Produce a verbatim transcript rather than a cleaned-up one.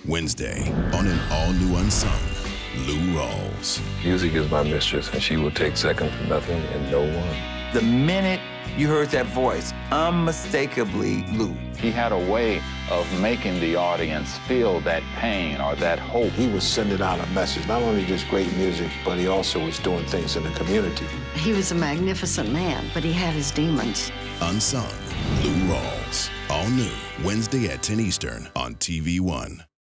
Wednesday on an all-new Unsung, Lou Rawls. Music is my mistress, and she will take second to nothing and no one. The minute you heard that voice, unmistakably Lou. He had a way of making the audience feel that pain or that hope. He was sending out a message, not only just great music, but he also was doing things in the community. He was a magnificent man, but he had his demons. Unsung, Lou Rawls. All new, Wednesday at ten Eastern on T V One.